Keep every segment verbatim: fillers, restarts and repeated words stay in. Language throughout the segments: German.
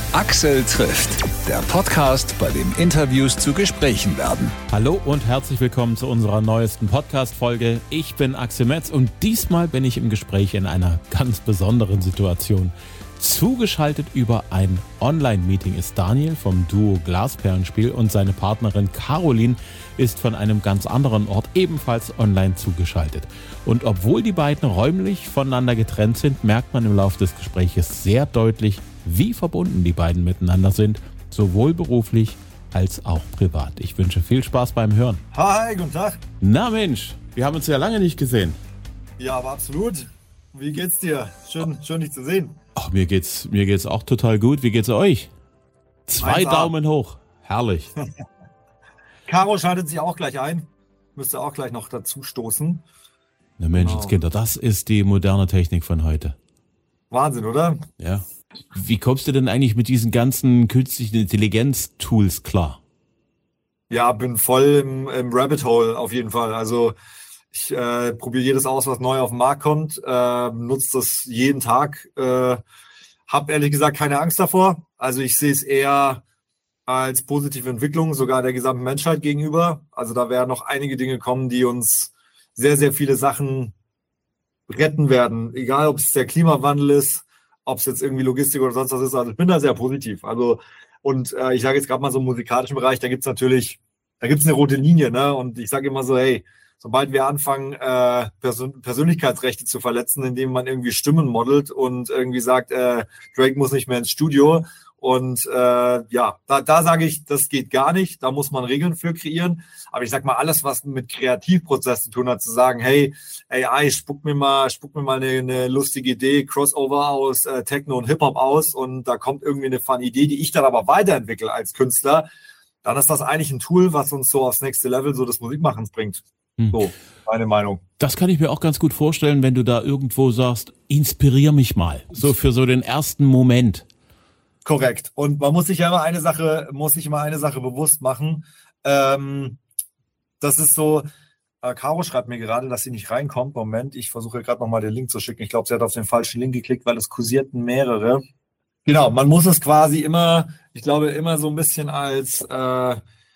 Axel trifft, der Podcast, bei dem Interviews zu Gesprächen werden. Hallo und herzlich willkommen zu unserer neuesten Podcast-Folge. Ich bin Axel Metz und diesmal bin ich im Gespräch in einer ganz besonderen Situation. Zugeschaltet über ein Online-Meeting ist Daniel vom Duo Glasperlenspiel und seine Partnerin Caroline ist von einem ganz anderen Ort ebenfalls online zugeschaltet. Und obwohl die beiden räumlich voneinander getrennt sind, merkt man im Laufe des Gespräches sehr deutlich, wie verbunden die beiden miteinander sind, sowohl beruflich als auch privat. Ich wünsche viel Spaß beim Hören. Hi, guten Tag. Na Mensch, wir haben uns ja lange nicht gesehen. Ja, aber absolut. Wie geht's dir? Schön, schön dich zu sehen. Ach, mir geht's, mir geht's auch total gut. Wie geht's euch? Zwei eins a. Daumen hoch. Herrlich. Caro schaltet sich auch gleich ein. Müsste auch gleich noch dazu stoßen. Na Menschenskinder, das ist die moderne Technik von heute. Wahnsinn, oder? Ja. Wie kommst du denn eigentlich mit diesen ganzen künstlichen Intelligenz-Tools klar? Ja, bin voll im, im Rabbit Hole auf jeden Fall. Also ich äh, probiere jedes aus, was neu auf den Markt kommt, äh, nutze das jeden Tag. Äh, hab ehrlich gesagt keine Angst davor. Also ich sehe es eher als positive Entwicklung, sogar der gesamten Menschheit gegenüber. Also da werden noch einige Dinge kommen, die uns sehr, sehr viele Sachen retten werden. Egal, ob es der Klimawandel ist, ob es jetzt irgendwie Logistik oder sonst was ist. Also ich bin da sehr positiv. Also und äh, ich sage jetzt gerade mal so im musikalischen Bereich, da gibt's natürlich, da gibt's eine rote Linie, ne? Und ich sage immer so, hey, sobald wir anfangen, äh, Persön- Persönlichkeitsrechte zu verletzen, indem man irgendwie Stimmen modelt und irgendwie sagt, äh, Drake muss nicht mehr ins Studio. Und äh, ja, da, da sage ich, das geht gar nicht. Da muss man Regeln für kreieren. Aber ich sag mal, alles, was mit Kreativprozess zu tun hat, zu sagen, hey, A I, spuck mir mal, spuck mir mal eine, eine lustige Idee, Crossover aus äh, Techno und Hip-Hop aus und da kommt irgendwie eine fun Idee, die ich dann aber weiterentwickle als Künstler. Dann ist das eigentlich ein Tool, was uns so aufs nächste Level so des Musikmachens bringt. Hm. So, meine Meinung. Das kann ich mir auch ganz gut vorstellen, wenn du da irgendwo sagst, inspirier mich mal. So für so den ersten Moment. Korrekt. Und man muss sich ja immer eine Sache, muss sich immer eine Sache bewusst machen. Ähm, das ist so, äh, Caro schreibt mir gerade, dass sie nicht reinkommt. Moment, ich versuche gerade nochmal den Link zu schicken. Ich glaube, sie hat auf den falschen Link geklickt, weil es kursierten mehrere. Genau, man muss es quasi immer, ich glaube, immer so ein bisschen als, äh,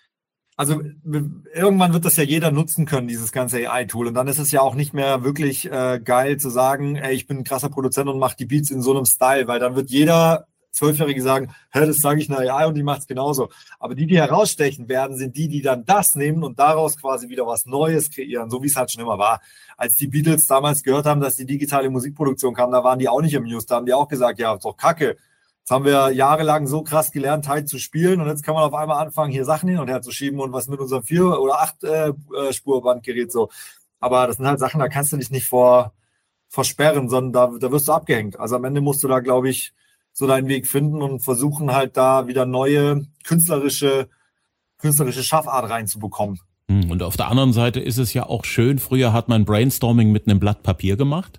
also irgendwann wird das ja jeder nutzen können, dieses ganze A I-Tool. Und dann ist es ja auch nicht mehr wirklich äh, geil zu sagen, ey, ich bin ein krasser Produzent und mache die Beats in so einem Style, weil dann wird jeder Zwölfjährige sagen, hä, das sage ich einer A I und die macht es genauso. Aber die, die herausstechen werden, sind die, die dann das nehmen und daraus quasi wieder was Neues kreieren, so wie es halt schon immer war. Als die Beatles damals gehört haben, dass die digitale Musikproduktion kam, da waren die auch nicht amused, da haben die auch gesagt, ja, ist doch kacke. Jetzt haben wir jahrelang so krass gelernt, Teil zu spielen und jetzt kann man auf einmal anfangen, hier Sachen hin und her zu schieben und was mit unserem vier- oder acht äh, Spurbandgerät so. Aber das sind halt Sachen, da kannst du dich nicht vor versperren, sondern da, da wirst du abgehängt. Also am Ende musst du da, glaube ich, so deinen Weg finden und versuchen halt da wieder neue künstlerische, künstlerische Schaffart reinzubekommen. Und auf der anderen Seite ist es ja auch schön, früher hat man Brainstorming mit einem Blatt Papier gemacht.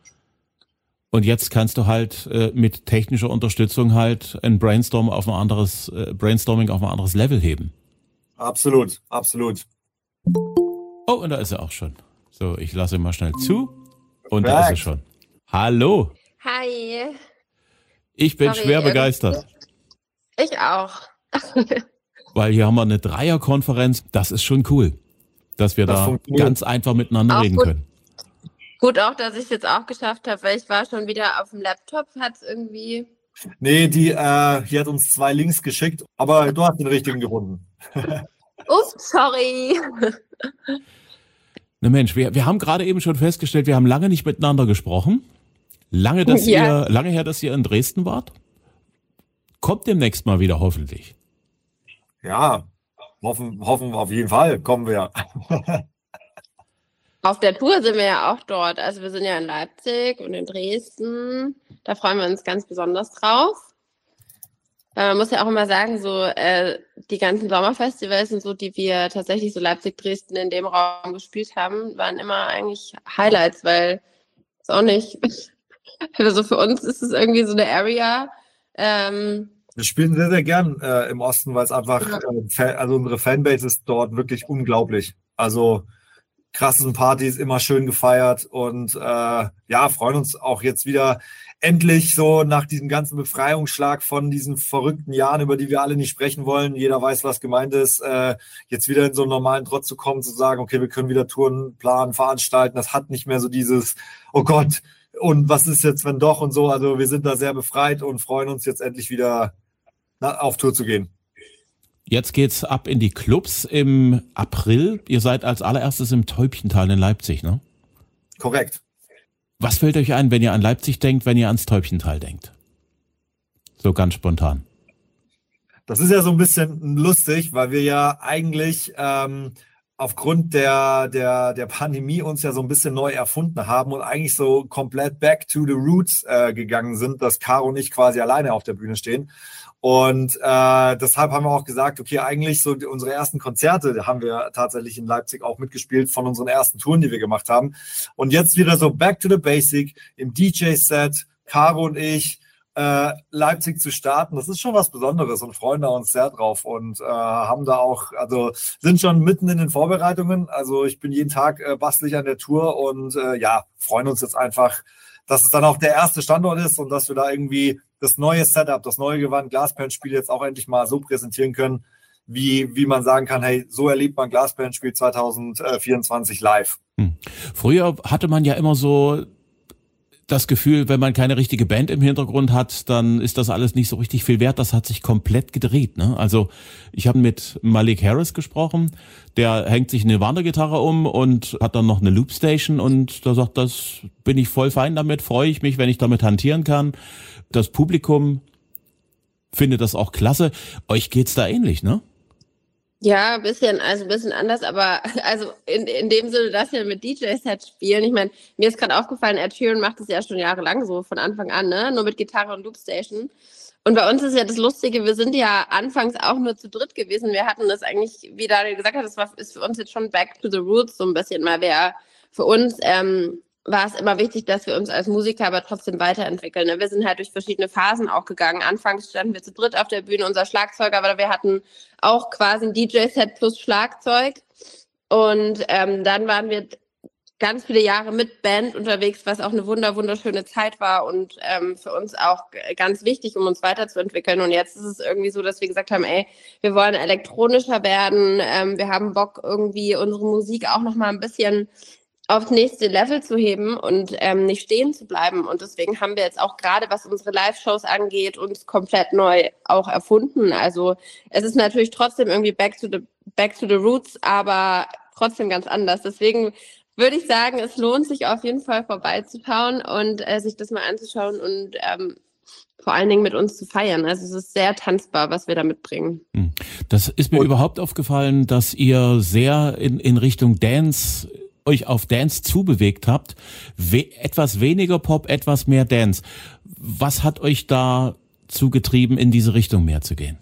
Und jetzt kannst du halt äh, mit technischer Unterstützung halt ein Brainstorm auf ein anderes, äh, Brainstorming auf ein anderes Level heben. Absolut, absolut. Oh, und da ist er auch schon. So, ich lasse mal schnell zu. Und da ist er schon. Hallo. Hi. Ich bin Sorry, schwer begeistert. Ich auch. Weil hier haben wir eine Dreierkonferenz. Das ist schon cool, dass wir Das da funktioniert. ganz einfach miteinander Auch reden gut. können. Gut auch, dass ich es jetzt auch geschafft habe, weil ich war schon wieder auf dem Laptop, hat es irgendwie... Nee, die, äh, die hat uns zwei Links geschickt, aber du hast den richtigen gefunden. Ups, sorry. Na Mensch, wir, wir haben gerade eben schon festgestellt, wir haben lange nicht miteinander gesprochen. Lange, dass Ja. ihr, lange her, dass ihr in Dresden wart. Kommt demnächst mal wieder, hoffentlich. Ja, hoffen, hoffen auf jeden Fall, kommen wir. Auf der Tour sind wir ja auch dort. Also wir sind ja in Leipzig und in Dresden. Da freuen wir uns ganz besonders drauf. Weil man muss ja auch immer sagen, so äh, die ganzen Sommerfestivals und so, die wir tatsächlich so Leipzig, Dresden in dem Raum gespielt haben, waren immer eigentlich Highlights, weil ist auch nicht... Also für uns ist es irgendwie so eine Area. Ähm, Wir spielen sehr, sehr gern äh, im Osten, weil es einfach, äh, Fa- also unsere Fanbase ist dort wirklich unglaublich. Also krassen Partys, immer schön gefeiert und äh, ja, freuen uns auch jetzt wieder endlich so nach diesem ganzen Befreiungsschlag von diesen verrückten Jahren, über die wir alle nicht sprechen wollen. Jeder weiß, was gemeint ist, äh, jetzt wieder in so einen normalen Trott zu kommen, zu sagen, okay, wir können wieder Touren planen, veranstalten. Das hat nicht mehr so dieses, oh Gott, und was ist jetzt, wenn doch und so. Also wir sind da sehr befreit und freuen uns jetzt endlich wieder na, auf Tour zu gehen. Jetzt geht's ab in die Clubs im April. Ihr seid als allererstes im Täubchental in Leipzig, ne? Korrekt. Was fällt euch ein, wenn ihr an Leipzig denkt, wenn ihr ans Täubchental denkt? So ganz spontan. Das ist ja so ein bisschen lustig, weil wir ja eigentlich ähm, aufgrund der, der, der Pandemie uns ja so ein bisschen neu erfunden haben und eigentlich so komplett back to the roots äh, gegangen sind, dass Caro und ich quasi alleine auf der Bühne stehen. Und äh, deshalb haben wir auch gesagt, okay, eigentlich so die, unsere ersten Konzerte haben wir tatsächlich in Leipzig auch mitgespielt von unseren ersten Touren, die wir gemacht haben. Und jetzt wieder so back to the basic im D J-Set, Caro und ich, äh, Leipzig zu starten. Das ist schon was Besonderes und freuen da uns sehr drauf und äh, haben da auch, also sind schon mitten in den Vorbereitungen. Also ich bin jeden Tag äh, bastelig an der Tour und äh, ja, freuen uns jetzt einfach, dass es dann auch der erste Standort ist und dass wir da irgendwie das neue Setup, das neue Gewand Glasperlenspiel jetzt auch endlich mal so präsentieren können, wie, wie man sagen kann, hey, so erlebt man Glasperlenspiel zwanzig vierundzwanzig live. Hm. Früher hatte man ja immer so das Gefühl, wenn man keine richtige Band im Hintergrund hat, dann ist das alles nicht so richtig viel wert. Das hat sich komplett gedreht, ne? Also ich habe mit Malik Harris gesprochen, der hängt sich eine Wandergitarre um und hat dann noch eine Loopstation und da sagt, das bin ich voll fein damit, freue ich mich, wenn ich damit hantieren kann. Das Publikum findet das auch klasse. Euch geht's da ähnlich, ne? Ja, ein bisschen, also ein bisschen anders, aber also in, in dem Sinne, dass wir mit D J-Sets spielen. Ich meine, mir ist gerade aufgefallen, Ed Sheeran macht das ja schon jahrelang so, von Anfang an, ne? Nur mit Gitarre und Loopstation. Und bei uns ist ja das Lustige, wir sind ja anfangs auch nur zu dritt gewesen. Wir hatten das eigentlich, wie Daniel gesagt hat, das war, ist für uns jetzt schon back to the roots so ein bisschen, weil wir für uns ähm, war es immer wichtig, dass wir uns als Musiker aber trotzdem weiterentwickeln. Wir sind halt durch verschiedene Phasen auch gegangen. Anfangs standen wir zu dritt auf der Bühne, unser Schlagzeuger, aber wir hatten auch quasi ein D J-Set plus Schlagzeug. Und ähm, dann waren wir ganz viele Jahre mit Band unterwegs, was auch eine wunder wunderschöne Zeit war und ähm, für uns auch ganz wichtig, um uns weiterzuentwickeln. Und jetzt ist es irgendwie so, dass wir gesagt haben, ey, wir wollen elektronischer werden. Ähm, wir haben Bock, irgendwie unsere Musik auch noch mal ein bisschen aufs nächste Level zu heben und ähm, nicht stehen zu bleiben. Und deswegen haben wir jetzt auch gerade, was unsere Live-Shows angeht, uns komplett neu auch erfunden. Also es ist natürlich trotzdem irgendwie back to the, back to the roots, aber trotzdem ganz anders. Deswegen würde ich sagen, es lohnt sich auf jeden Fall vorbeizuschauen und äh, sich das mal anzuschauen und ähm, vor allen Dingen mit uns zu feiern. Also es ist sehr tanzbar, was wir da mitbringen. Das ist mir und überhaupt aufgefallen, dass ihr sehr in, in Richtung Dance euch auf Dance zubewegt habt. We- etwas weniger Pop, etwas mehr Dance. Was hat euch da zugetrieben, in diese Richtung mehr zu gehen?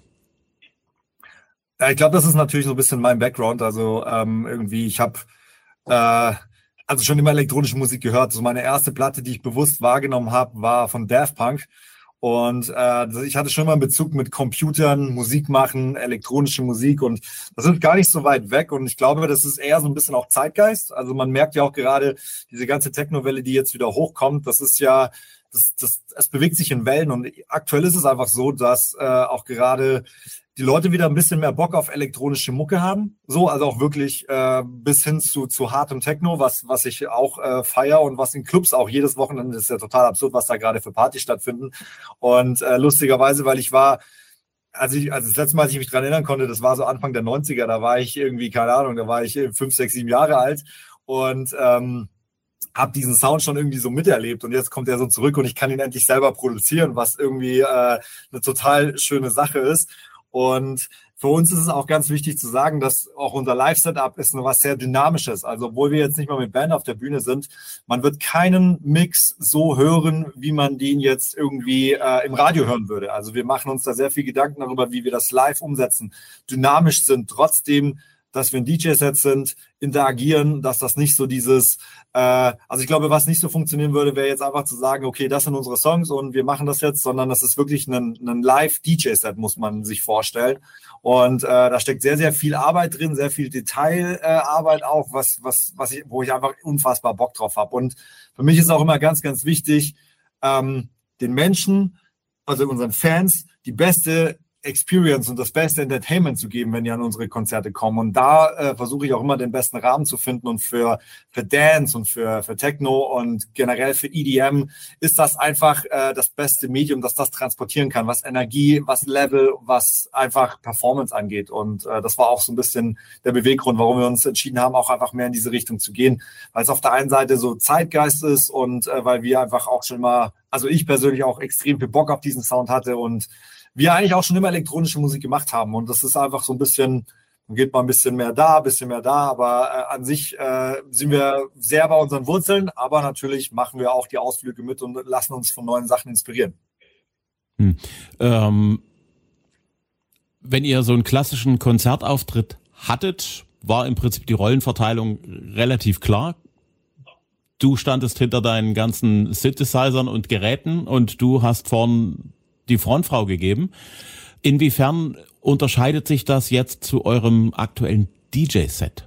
Ja, ich glaube, das ist natürlich so ein bisschen mein Background. Also ähm, irgendwie, ich habe äh, also schon immer elektronische Musik gehört. So meine erste Platte, die ich bewusst wahrgenommen habe, war von Daft Punk. Und äh, ich hatte schon mal einen Bezug mit Computern, Musik machen, elektronische Musik und das ist gar nicht so weit weg und ich glaube, das ist eher so ein bisschen auch Zeitgeist. Also man merkt ja auch gerade diese ganze Techno-Welle, die jetzt wieder hochkommt, das ist ja, das, das, es bewegt sich in Wellen und aktuell ist es einfach so, dass äh, auch gerade die Leute wieder ein bisschen mehr Bock auf elektronische Mucke haben. So, also auch wirklich äh, bis hin zu, zu hartem Techno, was, was ich auch äh, feiere und was in Clubs auch jedes Wochenende, das ist ja total absurd, was da gerade für Partys stattfinden. Und äh, lustigerweise, weil ich war, als ich, also das letzte Mal, als ich mich dran erinnern konnte, das war so Anfang der neunziger, da war ich irgendwie, keine Ahnung, da war ich fünf, sechs, sieben Jahre alt und ähm, habe diesen Sound schon irgendwie so miterlebt und jetzt kommt er so zurück und ich kann ihn endlich selber produzieren, was irgendwie äh, eine total schöne Sache ist. Und für uns ist es auch ganz wichtig zu sagen, dass auch unser Live-Setup ist was sehr Dynamisches. Also obwohl wir jetzt nicht mal mit Band auf der Bühne sind, man wird keinen Mix so hören, wie man den jetzt irgendwie äh, im Radio hören würde. Also wir machen uns da sehr viel Gedanken darüber, wie wir das live umsetzen, dynamisch sind, trotzdem dass wir ein D J-Set sind, interagieren, dass das nicht so dieses, äh, also ich glaube, was nicht so funktionieren würde, wäre jetzt einfach zu sagen, okay, das sind unsere Songs und wir machen das jetzt, sondern das ist wirklich ein, ein Live-D J-Set, muss man sich vorstellen. Und äh, da steckt sehr, sehr viel Arbeit drin, sehr viel Detailarbeit äh, auch, was, was, was ich, wo ich einfach unfassbar Bock drauf habe. Und für mich ist auch immer ganz, ganz wichtig, ähm, den Menschen, also unseren Fans, die beste Experience und das beste Entertainment zu geben, wenn die an unsere Konzerte kommen. Und da äh, versuche ich auch immer den besten Rahmen zu finden. Und für, für Dance und für, für Techno und generell für E D M ist das einfach äh, das beste Medium, das das transportieren kann, was Energie, was Level, was einfach Performance angeht. Und äh, das war auch so ein bisschen der Beweggrund, warum wir uns entschieden haben, auch einfach mehr in diese Richtung zu gehen. Weil es auf der einen Seite so Zeitgeist ist und äh, weil wir einfach auch schon mal, also ich persönlich auch extrem viel Bock auf diesen Sound hatte und wir eigentlich auch schon immer elektronische Musik gemacht haben. Und das ist einfach so ein bisschen, dann geht mal ein bisschen mehr da, ein bisschen mehr da. Aber äh, an sich äh, sind wir sehr bei unseren Wurzeln. Aber natürlich machen wir auch die Ausflüge mit und lassen uns von neuen Sachen inspirieren. Hm. Ähm, wenn ihr so einen klassischen Konzertauftritt hattet, war im Prinzip die Rollenverteilung relativ klar. Du standest hinter deinen ganzen Synthesizern und Geräten und du hast vorn die Frontfrau gegeben. Inwiefern unterscheidet sich das jetzt zu eurem aktuellen D J-Set?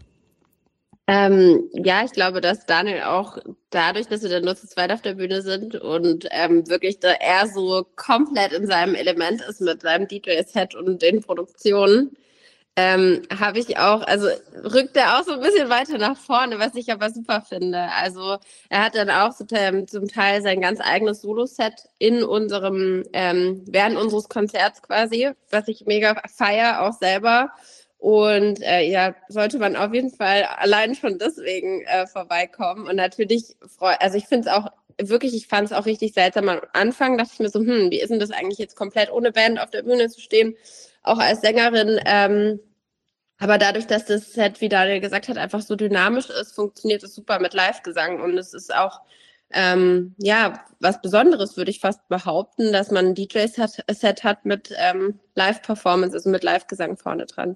Ähm, ja, ich glaube, dass Daniel auch dadurch, dass wir dann nur zu zweit auf der Bühne sind und ähm, wirklich da er so komplett in seinem Element ist mit seinem D J-Set und den Produktionen, ähm, habe ich auch, also rückt er auch so ein bisschen weiter nach vorne, was ich aber super finde. Also er hat dann auch so, ähm, zum Teil sein ganz eigenes Solo-Set in unserem, ähm, während unseres Konzerts quasi, was ich mega feiere, auch selber. Und äh, ja, sollte man auf jeden Fall allein schon deswegen äh, vorbeikommen. Und natürlich, freu, also ich finde es auch wirklich, ich fand es auch richtig seltsam am Anfang, dachte ich mir so, hm, wie ist denn das eigentlich jetzt komplett ohne Band auf der Bühne zu stehen, auch als Sängerin. Ähm, aber dadurch, dass das Set, wie Daniel gesagt hat, einfach so dynamisch ist, funktioniert es super mit Live-Gesang. Und es ist auch, ähm, ja, was Besonderes, würde ich fast behaupten, dass man ein D J-Set hat mit ähm, Live-Performance, also mit Live-Gesang vorne dran.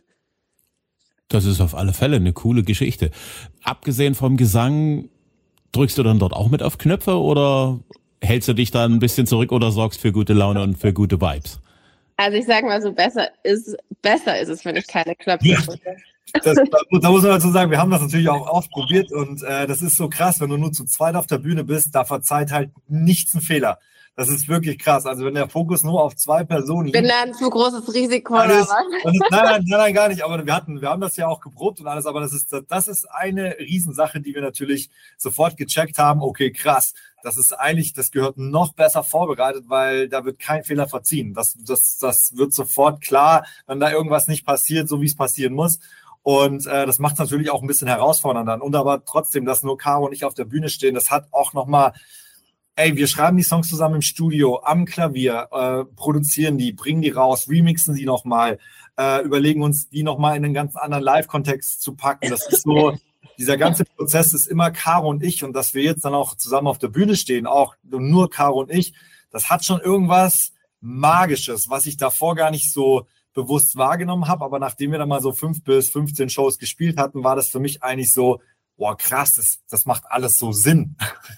Das ist auf alle Fälle eine coole Geschichte. Abgesehen vom Gesang, drückst du dann dort auch mit auf Knöpfe oder hältst du dich da ein bisschen zurück oder sorgst für gute Laune und für gute Vibes? Also ich sage mal so, besser ist, besser ist es, wenn ich keine Knöpfe drücke. Das, da muss man dazu sagen, wir haben das natürlich auch oft probiert und äh, das ist so krass, wenn du nur zu zweit auf der Bühne bist, da verzeiht halt nichts einen Fehler. Das ist wirklich krass. Also wenn der Fokus nur auf zwei Personen liegt. Ich bin da ein zu großes Risiko, alles, oder was? Ist, nein, nein, nein, nein, gar nicht. Aber wir hatten, wir haben das ja auch geprobt und alles. Aber das ist, das ist eine Riesensache, die wir natürlich sofort gecheckt haben. Okay, krass. Das ist eigentlich, das gehört noch besser vorbereitet, weil da wird kein Fehler verziehen. Das, das, das wird sofort klar, wenn da irgendwas nicht passiert, so wie es passieren muss. Und äh, das macht es natürlich auch ein bisschen herausfordernder. Und aber trotzdem, dass nur Caro und ich auf der Bühne stehen, das hat auch nochmal. Ey, wir schreiben die Songs zusammen im Studio, am Klavier, äh, produzieren die, bringen die raus, remixen die nochmal, äh, überlegen uns, die nochmal in einen ganz anderen Live-Kontext zu packen. Das ist so, dieser ganze Prozess ist immer Caro und ich und dass wir jetzt dann auch zusammen auf der Bühne stehen, auch nur Caro und ich, das hat schon irgendwas Magisches, was ich davor gar nicht so bewusst wahrgenommen habe, aber nachdem wir dann mal so fünf bis fünfzehn Shows gespielt hatten, war das für mich eigentlich so, boah krass, das, das macht alles so Sinn.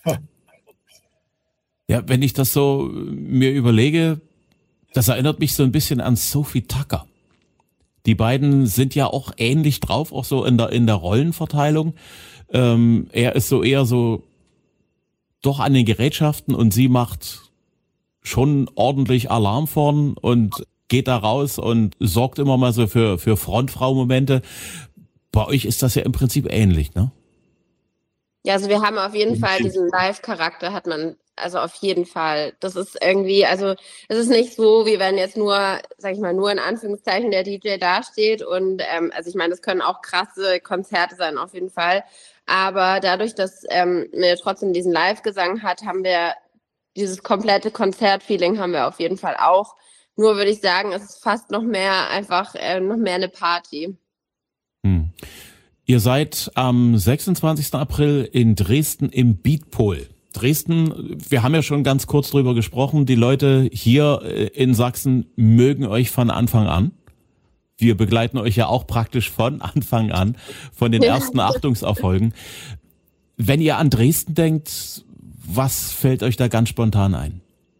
Ja, wenn ich das so mir überlege, das erinnert mich so ein bisschen an Sophie Tucker. Die beiden sind ja auch ähnlich drauf, auch so in der in der Rollenverteilung. Ähm, er ist so eher so doch an den Gerätschaften und sie macht schon ordentlich Alarm vorn und geht da raus und sorgt immer mal so für für Frontfrau-Momente. Bei euch ist das ja im Prinzip ähnlich, ne? Ja, also wir haben auf jeden Fall diesen Live-Charakter, hat man, also auf jeden Fall. Das ist irgendwie, also es ist nicht so, wie wenn jetzt nur, sag ich mal, nur in Anführungszeichen der D J dasteht und ähm, also ich meine, das können auch krasse Konzerte sein, auf jeden Fall. Aber dadurch, dass ähm, wir trotzdem diesen Live-Gesang hat, haben wir dieses komplette Konzert-Feeling haben wir auf jeden Fall auch. Nur würde ich sagen, es ist fast noch mehr einfach, äh, noch mehr eine Party. Hm. Ihr seid am sechsundzwanzigsten April in Dresden im Beatpol. Dresden, wir haben ja schon ganz kurz drüber gesprochen, die Leute hier in Sachsen mögen euch von Anfang an. Wir begleiten euch ja auch praktisch von Anfang an, von den ersten Achtungserfolgen. Wenn ihr an Dresden denkt, was fällt euch da ganz spontan ein?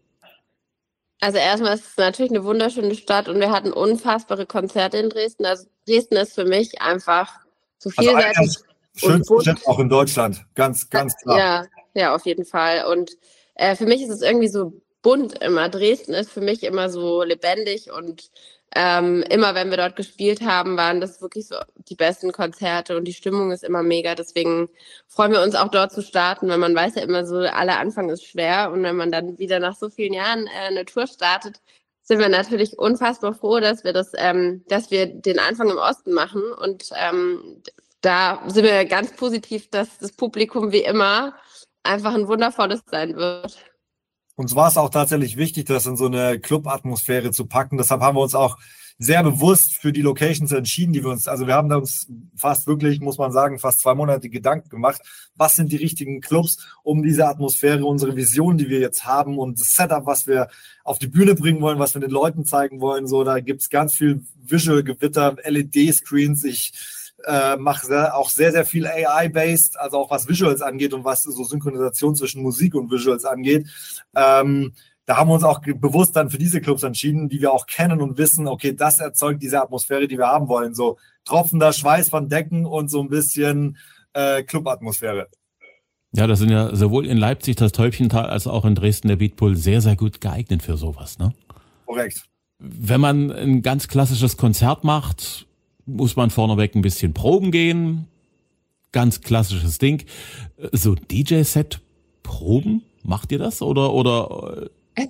Also erstmal ist es natürlich eine wunderschöne Stadt und wir hatten unfassbare Konzerte in Dresden. Also Dresden ist für mich einfach so vielseitig. Also schönste Stadt auch in Deutschland, ganz, ganz klar. Ja, ja, auf jeden Fall. Und äh, für mich ist es irgendwie so bunt immer. Dresden ist für mich immer so lebendig und ähm, immer, wenn wir dort gespielt haben, waren das wirklich so die besten Konzerte und die Stimmung ist immer mega. Deswegen freuen wir uns auch dort zu starten, weil man weiß ja immer so, aller Anfang ist schwer und wenn man dann wieder nach so vielen Jahren äh, eine Tour startet, sind wir natürlich unfassbar froh, dass wir das, ähm, dass wir den Anfang im Osten machen und ähm, da sind wir ganz positiv, dass das Publikum wie immer einfach ein wundervolles sein wird. Uns war es auch tatsächlich wichtig, das in so eine Club-Atmosphäre zu packen. Deshalb haben wir uns auch sehr bewusst für die Locations entschieden, die wir uns, also wir haben da uns fast wirklich, muss man sagen, fast zwei Monate Gedanken gemacht, was sind die richtigen Clubs, um diese Atmosphäre, unsere Vision, die wir jetzt haben und das Setup, was wir auf die Bühne bringen wollen, was wir den Leuten zeigen wollen, so, da gibt's ganz viel Visual-Gewitter, L E D-Screens, ich Äh, mache auch sehr, sehr viel A I-based, also auch was Visuals angeht und was so Synchronisation zwischen Musik und Visuals angeht. Ähm, da haben wir uns auch bewusst dann für diese Clubs entschieden, die wir auch kennen und wissen, okay, das erzeugt diese Atmosphäre, die wir haben wollen. So tropfender Schweiß von Decken und so ein bisschen äh, Club-Atmosphäre. Ja, das sind ja sowohl in Leipzig das Täubchental als auch in Dresden der Beatpool sehr, sehr gut geeignet für sowas, ne? Korrekt. Wenn man ein ganz klassisches Konzert macht, muss man vorneweg ein bisschen proben gehen. Ganz klassisches Ding. So D J-Set proben, macht ihr das? Oder, oder?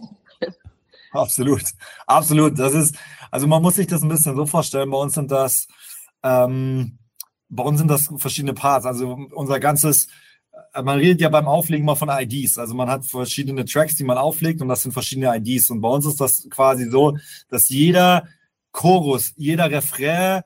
Absolut, absolut. Das ist, also man muss sich das ein bisschen so vorstellen. Bei uns sind das, ähm, bei uns sind das verschiedene Parts. Also unser ganzes, man redet ja beim Auflegen mal von I Ds. Also man hat verschiedene Tracks, die man auflegt und das sind verschiedene I Ds. Und bei uns ist das quasi so, dass jeder Chorus, jeder Refrain,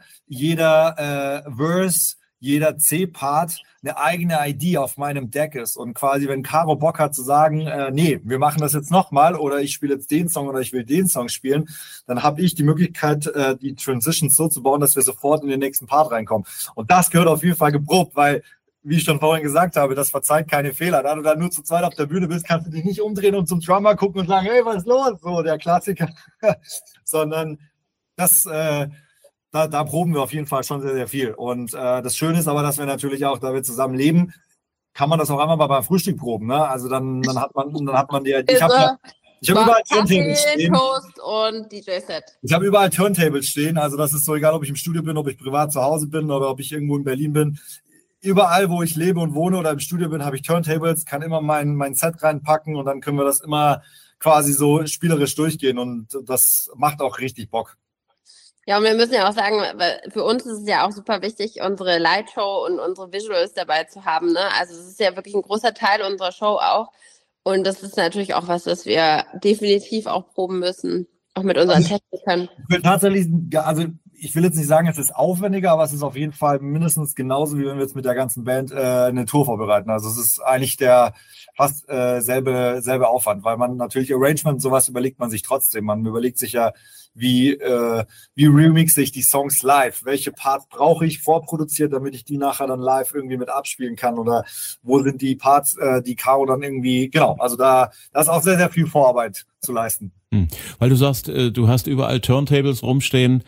jeder äh, Verse, jeder C-Part eine eigene I D auf meinem Deck ist. Und quasi, wenn Caro Bock hat zu sagen, äh, nee, wir machen das jetzt nochmal oder ich spiele jetzt den Song oder ich will den Song spielen, dann habe ich die Möglichkeit, äh, die Transitions so zu bauen, dass wir sofort in den nächsten Part reinkommen. Und das gehört auf jeden Fall geprobt, weil, wie ich schon vorhin gesagt habe, das verzeiht keine Fehler. Da du dann nur zu zweit auf der Bühne bist, kannst du dich nicht umdrehen und zum Drummer gucken und sagen, hey, was ist los? So, der Klassiker. Sondern Das, äh, da, da proben wir auf jeden Fall schon sehr, sehr viel. Und äh, das Schöne ist aber, dass wir natürlich auch, da wir zusammen leben, kann man das auch einmal mal beim Frühstück proben. Ne? Also dann, dann hat man, dann hat man die. Ich habe ja, ich hab überall Turntables stehen. Toast und D J-Set. Ich habe überall Turntables stehen. Also das ist so egal, ob ich im Studio bin, ob ich privat zu Hause bin oder ob ich irgendwo in Berlin bin. Überall, wo ich lebe und wohne oder im Studio bin, habe ich Turntables, kann immer mein, mein Set reinpacken und dann können wir das immer quasi so spielerisch durchgehen. Und das macht auch richtig Bock. Ja, und wir müssen ja auch sagen, weil für uns ist es ja auch super wichtig, unsere Lightshow und unsere Visuals dabei zu haben. Ne? Also es ist ja wirklich ein großer Teil unserer Show auch. Und das ist natürlich auch was, was wir definitiv auch proben müssen, auch mit unseren also Technikern. Ich will tatsächlich, also ich will jetzt nicht sagen, es ist aufwendiger, aber es ist auf jeden Fall mindestens genauso, wie wenn wir jetzt mit der ganzen Band äh, eine Tour vorbereiten. Also es ist eigentlich der fast äh, selbe, selbe Aufwand, weil man natürlich Arrangement, sowas überlegt man sich trotzdem. Man überlegt sich ja, wie, äh, wie remixe ich die Songs live? Welche Parts brauche ich vorproduziert, damit ich die nachher dann live irgendwie mit abspielen kann? Oder wo sind die Parts, äh, die Caro dann irgendwie, genau, also da, da ist auch sehr, sehr viel Vorarbeit zu leisten. Hm. Weil du sagst, äh, du hast überall Turntables rumstehen.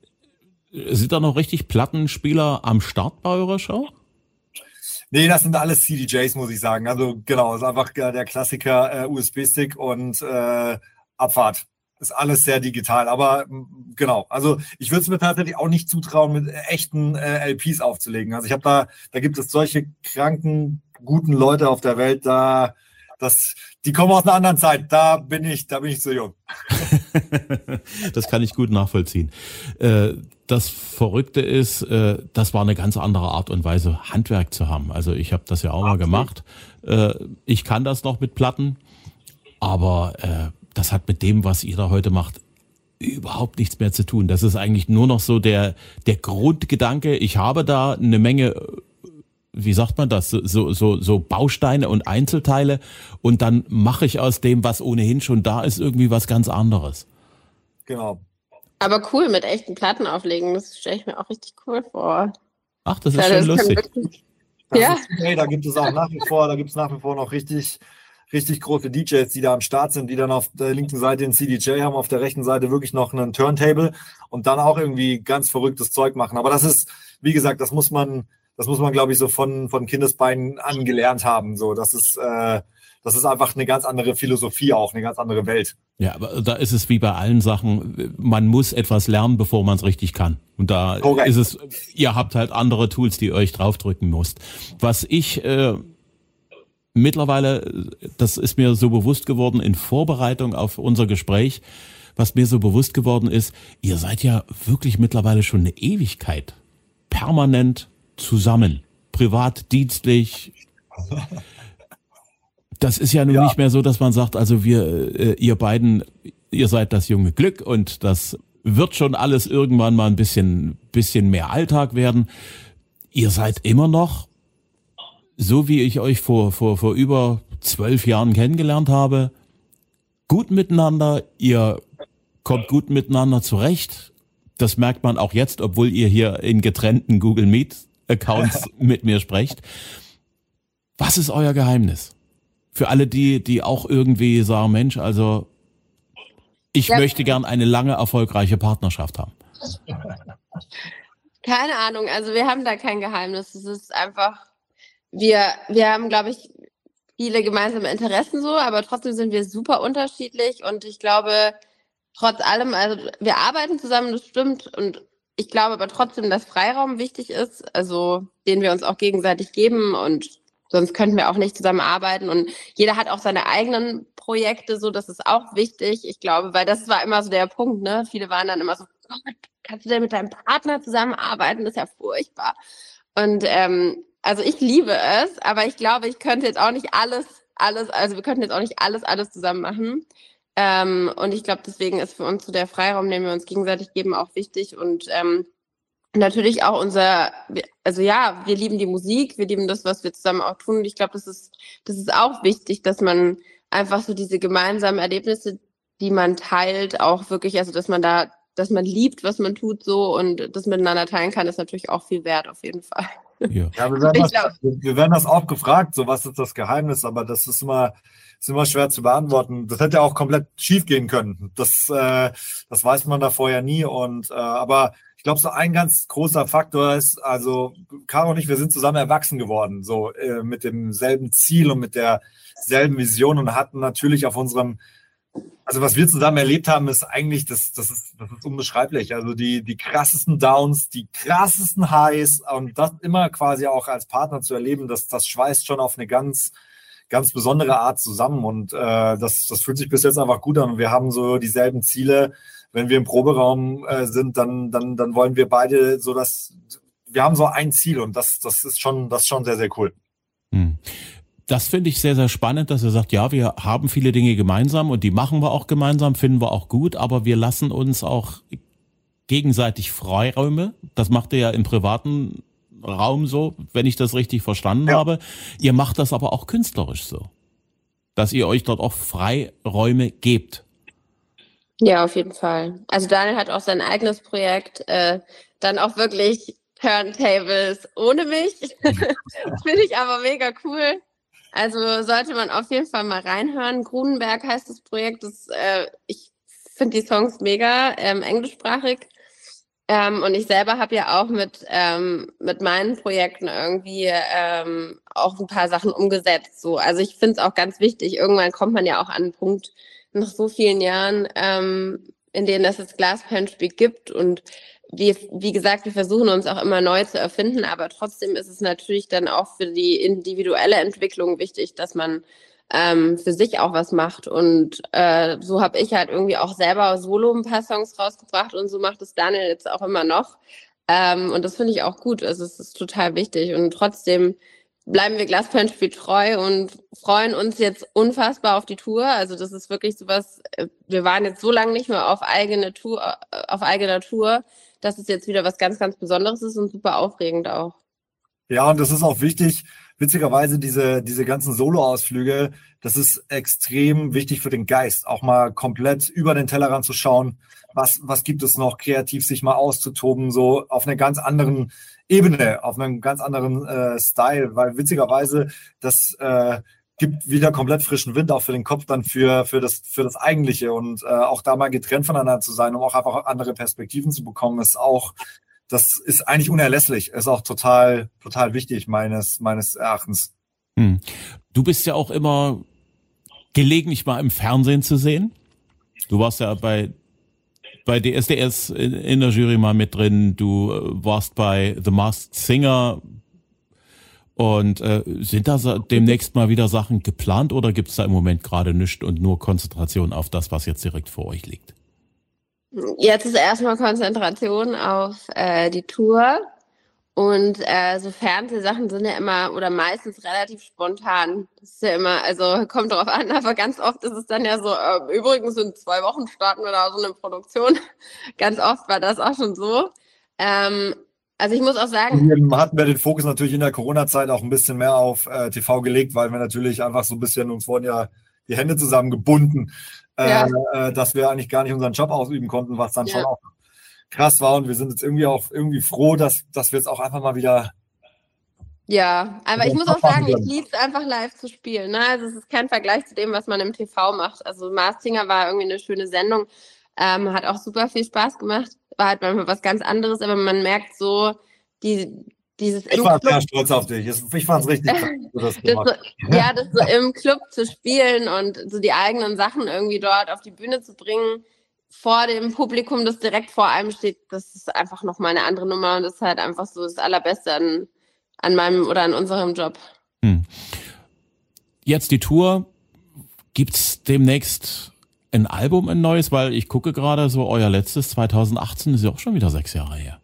Sind da noch richtig Plattenspieler am Start bei eurer Show? Nee, das sind alles C D Js, muss ich sagen. Also genau, ist einfach der Klassiker äh, U S B-Stick und äh, Abfahrt. Ist alles sehr digital, aber genau. Also ich würde es mir tatsächlich auch nicht zutrauen, mit echten äh, L Ps aufzulegen. Also ich habe da, da gibt es solche kranken, guten Leute auf der Welt, da das, die kommen aus einer anderen Zeit. Da bin ich, da bin ich zu jung. Das kann ich gut nachvollziehen. Das Verrückte ist, das war eine ganz andere Art und Weise, Handwerk zu haben. Also ich habe das ja auch mal gemacht. Ich kann das noch mit Platten, aber das hat mit dem, was ihr da heute macht, überhaupt nichts mehr zu tun. Das ist eigentlich nur noch so der, der Grundgedanke. Ich habe da eine Menge, wie sagt man das, so, so, so Bausteine und Einzelteile und dann mache ich aus dem, was ohnehin schon da ist, irgendwie was ganz anderes. Genau. Aber cool, mit echten Platten auflegen, das stelle ich mir auch richtig cool vor. Ach, das ist Ja, schon das kann lustig. wirklich- Das Ja. ist, hey, da gibt es auch nach wie vor, da gibt es nach wie vor noch richtig, richtig große D Js, die da am Start sind, die dann auf der linken Seite den C D J haben, auf der rechten Seite wirklich noch einen Turntable und dann auch irgendwie ganz verrücktes Zeug machen. Aber das ist, wie gesagt, das muss man, das muss man, glaube ich, so von, von Kindesbeinen an gelernt haben. So, das ist, äh, das ist einfach eine ganz andere Philosophie auch, eine ganz andere Welt. Ja, aber da ist es wie bei allen Sachen, man muss etwas lernen, bevor man es richtig kann. Und da Korrekt. ist es, ihr habt halt andere Tools, die ihr euch draufdrücken müsst. Was ich äh, mittlerweile, das ist mir so bewusst geworden in Vorbereitung auf unser Gespräch, was mir so bewusst geworden ist, ihr seid ja wirklich mittlerweile schon eine Ewigkeit permanent zusammen, privat, dienstlich. Das ist ja nun Ja. nicht mehr so, dass man sagt, also wir, äh, ihr beiden, ihr seid das junge Glück und das wird schon alles irgendwann mal ein bisschen, bisschen mehr Alltag werden. Ihr seid immer noch, so wie ich euch vor, vor, vor über zwölf Jahren kennengelernt habe, gut miteinander, ihr kommt gut miteinander zurecht. Das merkt man auch jetzt, obwohl ihr hier in getrennten Google Meet Accounts mit mir sprecht. Was ist euer Geheimnis? Für alle die, die auch irgendwie sagen, Mensch, also ich Ja. möchte gern eine lange, erfolgreiche Partnerschaft haben. Keine Ahnung, also wir haben da kein Geheimnis. Es ist einfach, wir, wir haben, glaube ich, viele gemeinsame Interessen so, aber trotzdem sind wir super unterschiedlich und ich glaube, trotz allem, also wir arbeiten zusammen, das stimmt und ich glaube aber trotzdem, dass Freiraum wichtig ist, also den wir uns auch gegenseitig geben und sonst könnten wir auch nicht zusammenarbeiten und jeder hat auch seine eigenen Projekte, so, das ist auch wichtig, ich glaube, weil das war immer so der Punkt, ne, viele waren dann immer so, oh, kannst du denn mit deinem Partner zusammenarbeiten, das ist ja furchtbar und ähm, also ich liebe es, aber ich glaube, ich könnte jetzt auch nicht alles, alles, also wir könnten jetzt auch nicht alles, alles zusammen machen. Ähm, und ich glaube, deswegen ist für uns so der Freiraum, den wir uns gegenseitig geben, auch wichtig. Und ähm, natürlich auch unser, also ja, wir lieben die Musik, wir lieben das, was wir zusammen auch tun. Und ich glaube, das ist, das ist auch wichtig, dass man einfach so diese gemeinsamen Erlebnisse, die man teilt, auch wirklich, also dass man da, dass man liebt, was man tut so und das miteinander teilen kann, ist natürlich auch viel wert, auf jeden Fall. Ja. Ja, wir werden, Ich das, glaub- wir werden das auch gefragt, so was ist das Geheimnis, aber das ist immer, ist immer schwer zu beantworten. Das hätte ja auch komplett schief gehen können. Das, äh, das weiß man da vorher nie. Und äh, aber ich glaube, so ein ganz großer Faktor ist, also Caro und ich, wir sind zusammen erwachsen geworden, so äh, mit demselben Ziel und mit derselben Vision und hatten natürlich auf unserem Also was wir zusammen erlebt haben, ist eigentlich, das, das, ist, das ist unbeschreiblich. Also die, die krassesten Downs, die krassesten Highs und das immer quasi auch als Partner zu erleben, das, das schweißt schon auf eine ganz, ganz besondere Art zusammen. Und äh, das, das fühlt sich bis jetzt einfach gut an. Und wir haben so dieselben Ziele. Wenn wir im Proberaum äh, sind, dann, dann, dann wollen wir beide so, dass wir haben so ein Ziel und das, das ist schon, das ist schon sehr, sehr cool. Hm. Das finde ich sehr, sehr spannend, dass er sagt, ja, wir haben viele Dinge gemeinsam und die machen wir auch gemeinsam, finden wir auch gut, aber wir lassen uns auch gegenseitig Freiräume. Das macht ihr ja im privaten Raum so, wenn ich das richtig verstanden Ja. habe. Ihr macht das aber auch künstlerisch so, dass ihr euch dort auch Freiräume gebt. Ja, auf jeden Fall. Also Daniel hat auch sein eigenes Projekt, äh, dann auch wirklich Turntables ohne mich. Das finde ich aber mega cool. Also sollte man auf jeden Fall mal reinhören. Grunenberg heißt das Projekt. Das, äh, ich finde die Songs mega ähm, englischsprachig. Ähm, und ich selber habe ja auch mit, ähm, mit meinen Projekten irgendwie ähm, auch ein paar Sachen umgesetzt. So. Also ich finde es auch ganz wichtig. Irgendwann kommt man ja auch an einen Punkt nach so vielen Jahren, ähm, in denen es das Glasperlenspiel gibt. Und wir, wie gesagt, wir versuchen uns auch immer neu zu erfinden, aber trotzdem ist es natürlich dann auch für die individuelle Entwicklung wichtig, dass man ähm, für sich auch was macht. Und äh, so habe ich halt irgendwie auch selber solo ein paar Songs rausgebracht und so macht es Daniel jetzt auch immer noch. Ähm, und das finde ich auch gut. Also es ist total wichtig. Und trotzdem bleiben wir Glasperlenspiel treu und freuen uns jetzt unfassbar auf die Tour. Also das ist wirklich sowas, wir waren jetzt so lange nicht mehr auf eigene Tour, auf eigener Tour, dass es jetzt wieder was ganz, ganz Besonderes ist und super aufregend auch. Ja, und das ist auch wichtig witzigerweise diese, diese ganzen Solo-Ausflüge, das ist extrem wichtig für den Geist, auch mal komplett über den Tellerrand zu schauen, was, was gibt es noch, kreativ sich mal auszutoben, so auf einer ganz anderen Ebene, auf einem ganz anderen äh, Style, weil witzigerweise das äh, gibt wieder komplett frischen Wind auch für den Kopf dann für, für, das, für das Eigentliche und äh, auch da mal getrennt voneinander zu sein, um auch einfach andere Perspektiven zu bekommen, ist auch, das ist eigentlich unerlässlich, ist auch total, total wichtig meines, meines Erachtens. Hm. Du bist ja auch immer gelegentlich mal im Fernsehen zu sehen. Du warst ja bei bei D S D S in, in der Jury mal mit drin. Du äh, warst bei The Masked Singer. Und äh, sind da so demnächst mal wieder Sachen geplant oder gibt's da im Moment gerade nichts und nur Konzentration auf das, was jetzt direkt vor euch liegt? Jetzt ist erstmal Konzentration auf äh, die Tour. Und äh, so Fernsehsachen sind ja immer oder meistens relativ spontan. Das ist ja immer, also kommt drauf an, aber ganz oft ist es dann ja so, äh, übrigens in zwei Wochen starten wir da so eine Produktion. Ganz oft war das auch schon so. Ähm, also ich muss auch sagen... Wir hatten wir den Fokus natürlich in der Corona-Zeit auch ein bisschen mehr auf äh, T V gelegt, weil wir natürlich einfach so ein bisschen, uns wurden ja die Hände zusammengebunden, äh, ja. äh, dass wir eigentlich gar nicht unseren Job ausüben konnten, was dann ja. schon auch krass war und wir sind jetzt irgendwie auch irgendwie froh, dass, dass wir jetzt auch einfach mal wieder... Ja, aber ich muss auch sagen, ich liebe es einfach live zu spielen. Ne? Also es ist kein Vergleich zu dem, was man im T V macht. Also Masked Singer war irgendwie eine schöne Sendung, ähm, hat auch super viel Spaß gemacht, war halt manchmal was ganz anderes, aber man merkt so, die, dieses... Ich war sehr stolz auf dich, ich fand es richtig krass, du das gemacht. Das so, ja, das so im Club zu spielen und so die eigenen Sachen irgendwie dort auf die Bühne zu bringen, vor dem Publikum, das direkt vor einem steht, das ist einfach nochmal eine andere Nummer und das ist halt einfach so das Allerbeste an, an meinem oder an unserem Job. Hm. Jetzt die Tour. Gibt's demnächst ein Album, ein neues? Weil ich gucke gerade so, euer letztes zwanzig achtzehn ist ja auch schon wieder sechs Jahre her.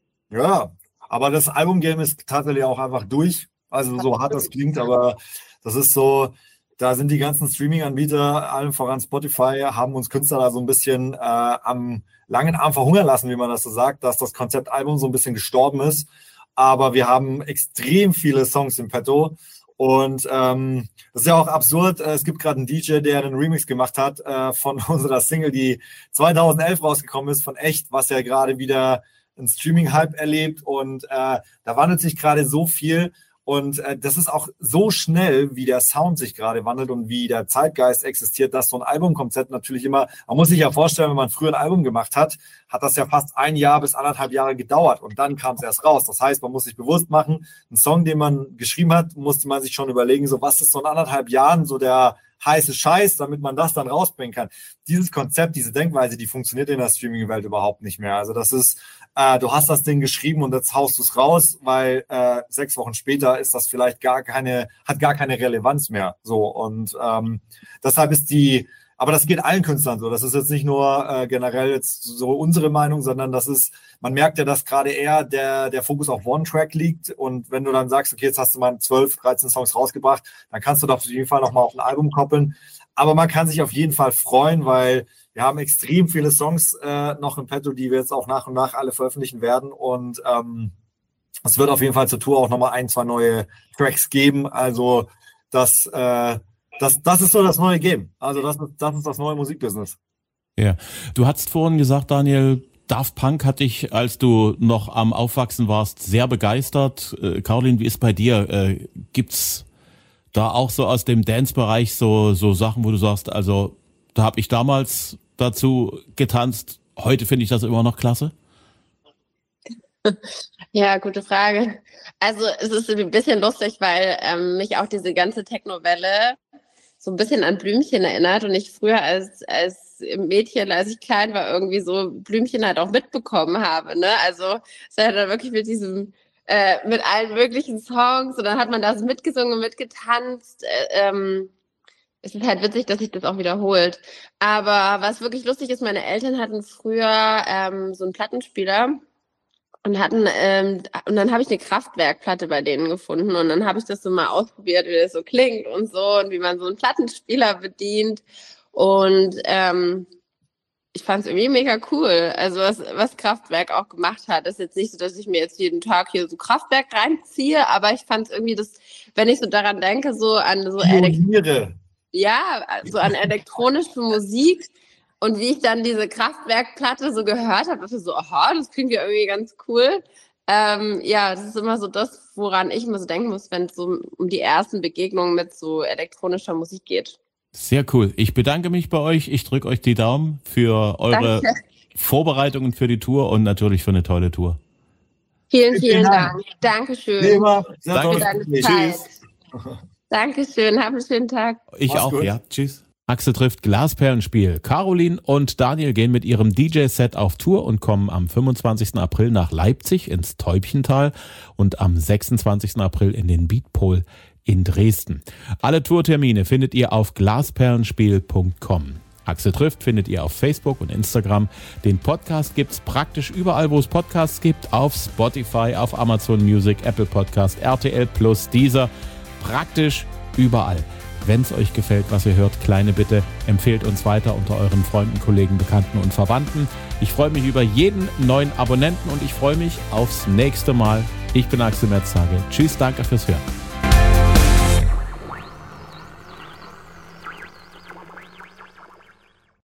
Ja, aber das Album-Game ist tatsächlich auch einfach durch. Also so hart das klingt, aber das ist so... Da sind die ganzen Streaming-Anbieter, allen voran Spotify, haben uns Künstler da so ein bisschen äh, am langen Arm verhungern lassen, wie man das so sagt, dass das Konzeptalbum so ein bisschen gestorben ist. Aber wir haben extrem viele Songs im Petto. Und ähm, das ist ja auch absurd. Es gibt gerade einen D J, der einen Remix gemacht hat äh, von unserer Single, die zweitausendelf rausgekommen ist, von Echt, was ja gerade wieder einen Streaming-Hype erlebt. Und äh, da wandelt sich gerade so viel. Und äh, das ist auch so schnell, wie der Sound sich gerade wandelt und wie der Zeitgeist existiert, dass so ein Albumkonzept natürlich immer, man muss sich ja vorstellen, wenn man früher ein Album gemacht hat, hat das ja fast ein Jahr bis anderthalb Jahre gedauert und dann kam es erst raus. Das heißt, man muss sich bewusst machen, ein Song, den man geschrieben hat, musste man sich schon überlegen, so was ist so in anderthalb Jahren so der heiße Scheiß, damit man das dann rausbringen kann. Dieses Konzept, diese Denkweise, die funktioniert in der Streaming-Welt überhaupt nicht mehr. Also das ist, äh, du hast das Ding geschrieben und jetzt haust du es raus, weil äh, sechs Wochen später ist das vielleicht gar keine, hat gar keine Relevanz mehr. So und ähm, deshalb ist die, aber das geht allen Künstlern so. Das ist jetzt nicht nur äh, generell jetzt so unsere Meinung, sondern das ist, man merkt ja, dass gerade eher der der Fokus auf One-Track liegt. Und wenn du dann sagst, okay, jetzt hast du mal zwölf, dreizehn Songs rausgebracht, dann kannst du doch auf jeden Fall nochmal auf ein Album koppeln. Aber man kann sich auf jeden Fall freuen, weil wir haben extrem viele Songs äh, noch im Petto, die wir jetzt auch nach und nach alle veröffentlichen werden. Und ähm, es wird auf jeden Fall zur Tour auch nochmal ein, zwei neue Tracks geben. Also das äh, Das, das ist so das neue Game. Also das, das ist das neue Musikbusiness. Ja, du hast vorhin gesagt, Daniel, Daft Punk hat dich, als du noch am Aufwachsen warst, sehr begeistert. Äh, Caroline, wie ist bei dir? Äh, gibt's da auch so aus dem Dance-Bereich so so Sachen, wo du sagst, also da habe ich damals dazu getanzt, heute finde ich das immer noch klasse? Ja, gute Frage. Also es ist ein bisschen lustig, weil ähm, mich auch diese ganze Techno-Welle so ein bisschen an Blümchen erinnert und ich früher als als Mädchen, als ich klein war, irgendwie so Blümchen halt auch mitbekommen habe, ne? Also es war dann wirklich mit diesem äh, mit allen möglichen Songs und dann hat man da so mitgesungen und mitgetanzt. Äh, ähm, es ist halt witzig, dass sich das auch wiederholt. Aber was wirklich lustig ist, meine Eltern hatten früher ähm, so einen Plattenspieler und hatten ähm, und dann habe ich eine Kraftwerkplatte bei denen gefunden und dann habe ich das so mal ausprobiert, wie das so klingt und so und wie man so einen Plattenspieler bedient und ähm, ich fand es irgendwie mega cool. Also was, was Kraftwerk auch gemacht hat, ist jetzt nicht so, dass ich mir jetzt jeden Tag hier so Kraftwerk reinziehe, aber ich fand es irgendwie das, wenn ich so daran denke, so an so Pioniere. Ja, so an elektronische Musik und wie ich dann diese Kraftwerkplatte so gehört habe, dachte ich so, aha, das klingt ja irgendwie ganz cool. Ähm, ja, das ist immer so das, woran ich immer so denken muss, wenn es so um die ersten Begegnungen mit so elektronischer Musik geht. Sehr cool. Ich bedanke mich bei euch. Ich drücke euch die Daumen für eure Danke. Vorbereitungen für die Tour und natürlich für eine tolle Tour. Vielen, vielen Vielen Dank. Dank. Dankeschön Thema. Sehr Danke. tolles für deine Gespräch. Zeit. Dankeschön. Hab einen schönen Tag. Ich Mach's auch, gut. ja. Tschüss. Axel trifft Glasperlenspiel. Caroline und Daniel gehen mit ihrem D J-Set auf Tour und kommen am fünfundzwanzigsten April nach Leipzig ins Täubchental und am sechsundzwanzigsten April in den Beatpol in Dresden. Alle Tourtermine findet ihr auf glasperlenspiel punkt com. Axel trifft findet ihr auf Facebook und Instagram. Den Podcast gibt's praktisch überall, wo es Podcasts gibt. Auf Spotify, auf Amazon Music, Apple Podcast, R T L Plus, Deezer. Praktisch überall. Wenn es euch gefällt, was ihr hört, kleine Bitte, empfehlt uns weiter unter euren Freunden, Kollegen, Bekannten und Verwandten. Ich freue mich über jeden neuen Abonnenten und ich freue mich aufs nächste Mal. Ich bin Axel Metz, sage Tschüss, danke fürs Hören.